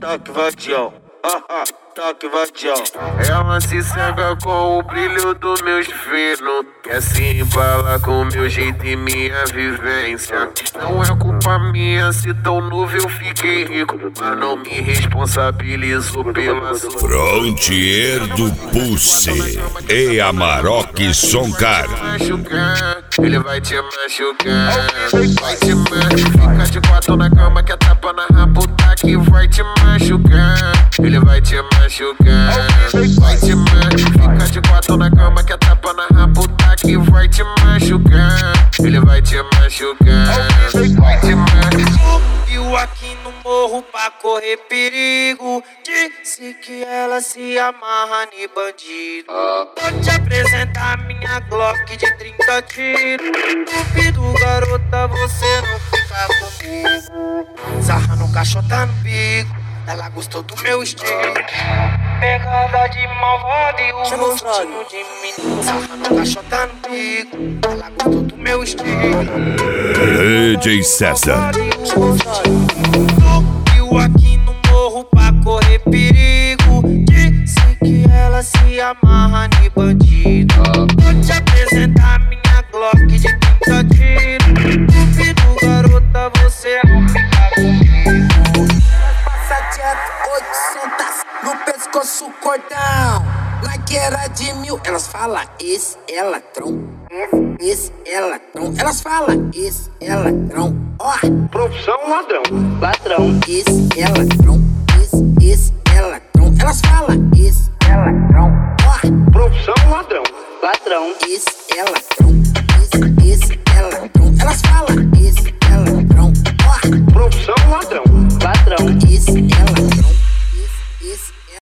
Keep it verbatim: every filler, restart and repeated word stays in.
toque vadião, ah, ah, toque vadião. Ela se cega com o brilho dos meus finos, quer se embalar com meu jeito e minha vivência. Não é culpa minha se tão novo eu fiquei rico, mas não me responsabilizo pela sua. Frontier do Pulse e Amarok Soncar. Ele vai te machucar, vai te machucar. Fica de quatro na cama que a tapa na raputa que vai te machucar. Ele vai te machucar, vai te machucar. Fica de quatro na cama que a tapa na raputa que vai te machucar. Ele vai te machucar, vai te machucar. Viu aqui no morro pra correr perigo, disse que ela se amarra em bandido. Vou te apresentar minha Glock de trinta tiros. Duvido, garota, você não fica comigo. Sarra no caixota no bico, ela gostou do meu estilo. Pegada de malvada e o rostinho de menino. Sarra no caixota no bico, ela gostou do meu estilo. D J César. Viu aqui no morro pra correr perigo, disse que ela se amarra em bandido. Vou te apresentar minha Glock de trinta tiros. Duvido, garota, você não fica comigo. Passa direto oitocentos no pescoço cordão. Like era de mil, elas falam esse é ladrão. Esse é ladrão. Elas falam esse é ladrão. Ó, profissão ladrão. ladrão. Esse é ladrão.